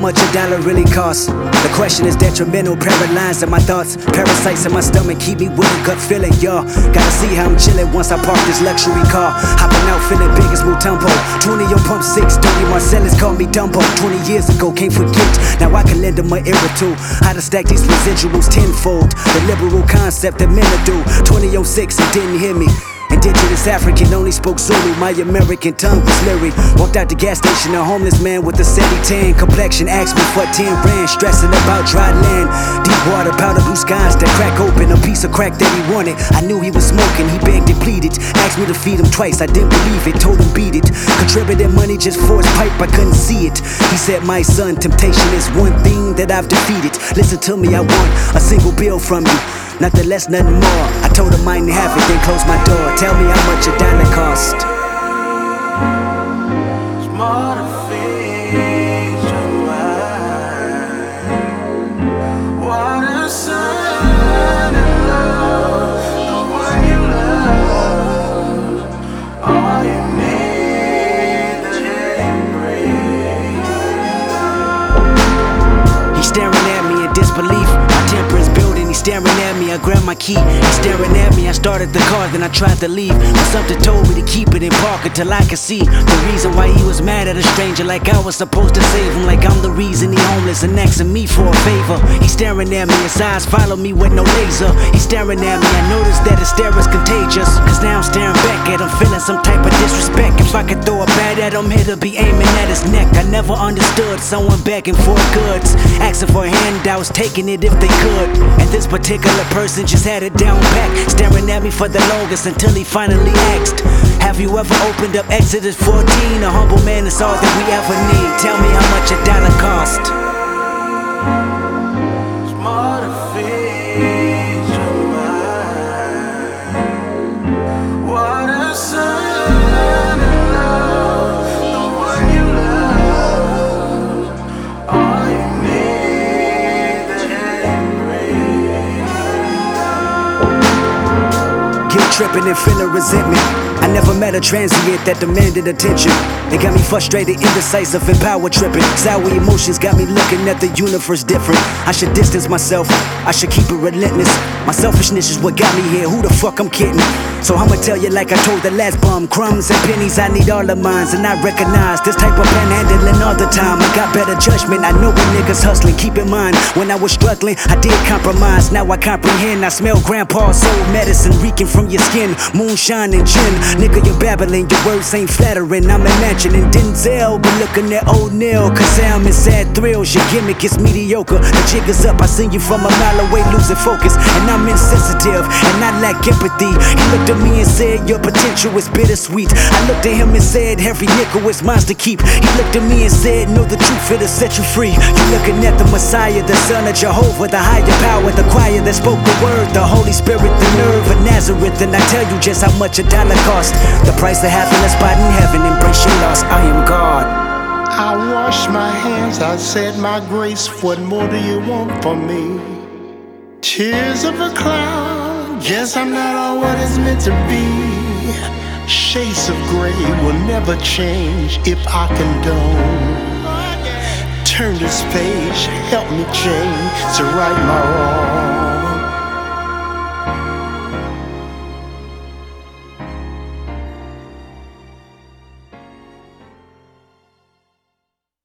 much a dollar really costs? The question is detrimental, paralyzed in my thoughts. Parasites in my stomach keep me with a gut feeling, y'all. Gotta see how I'm chillin' once I park this luxury car. Hopping out feeling big as Mutombo. 20 on pump 6, 30 Marcellus called me Dumbo. 20 years ago, can't forget. Now I can lend them an ear or two. How to stack these residuals tenfold. The liberal concept that men do. 20 on 6 and didn't hear me. Indigenous African, only spoke Zulu. My American tongue was lyric. Walked out the gas station, a homeless man with a sandy tan complexion. Asked me for 10 rand, stressing about dry land. Deep water, powder blue skies that crack open. A piece of crack that he wanted. I knew he was smoking, he begged and pleaded. Asked me to feed him twice, I didn't believe it. Told him beat it. Contributed money just for his pipe, I couldn't see it. He said, my son, temptation is one thing that I've defeated. Listen to me, I want a single bill from you. Nothing less, nothing more. I told him I didn't have it, then closed my door. Tell me how much a dollar cost. It's more to feed your mind. Water, sun, and love. The one you love. All you need to breathe. He's staring at me in disbelief. My temper is building. He's staring at me, I grabbed my key. He's staring at me, I started the car, then I tried to leave. But something told me to keep it in park until I could see the reason why he was mad at a stranger. Like I was supposed to save him, like I'm the reason he homeless and asking me for a favor. He's staring at me, his eyes follow me with no laser. He's staring at me, I noticed that his stare is contagious. Cause now I'm staring back at him, feeling some type of disrespect. If I could throw a bat at him, it'll be aiming at his neck. I never understood someone begging for goods, asking for handouts, taking it if they could. And this particular person just had it down pat, staring at me for the longest until he finally asked, have you ever opened up Exodus 14? A humble man is all that we ever need. Tell me how much a dollar cost. It's more to feed your mind. Water, sun, and love. The one you love. All you need to breathe. Guilt tripping and feeling resentment. I never met a transient that demanded attention. It got me frustrated, indecisive, and power tripping. Sour emotions got me looking at the universe different. I should distance myself, I should keep it relentless. My selfishness is what got me here, who the fuck I'm kidding? So I'ma tell you like I told the last bum. Crumbs and pennies, I need all of mine. And I recognize this type of panhandling all the time. I got better judgment, I know when niggas hustling. Keep in mind, when I was struggling, I did compromise. Now I comprehend, I smell grandpa's soul medicine reeking from your skin. Moonshine and gin. Nigga, you're babbling, your words ain't flattering. I'm imagining Denzel, but looking at O'Neal. Cause I'm in sad thrills, your gimmick is mediocre. The jig is up, I seen you from a mile away, losing focus. And I'm insensitive, and I lack empathy. He looked at me and said, your potential is bittersweet. I looked at him and said, every nickel is mine to keep. He looked at me and said, know the truth, it'll set you free. You looking at the Messiah, the Son of Jehovah, the higher power, the choir that spoke the word, the Holy Spirit, the nerve of Nazareth. And I tell you just how much a dollar costs. The price of having a spot in heaven, embrace your loss, I am God. I washed my hands, I said my grace. What more do you want from me? Tears of a cloud, guess I'm not all what it's meant to be. Shades of gray will never change if I condone. Turn this page, help me change to right my wrong.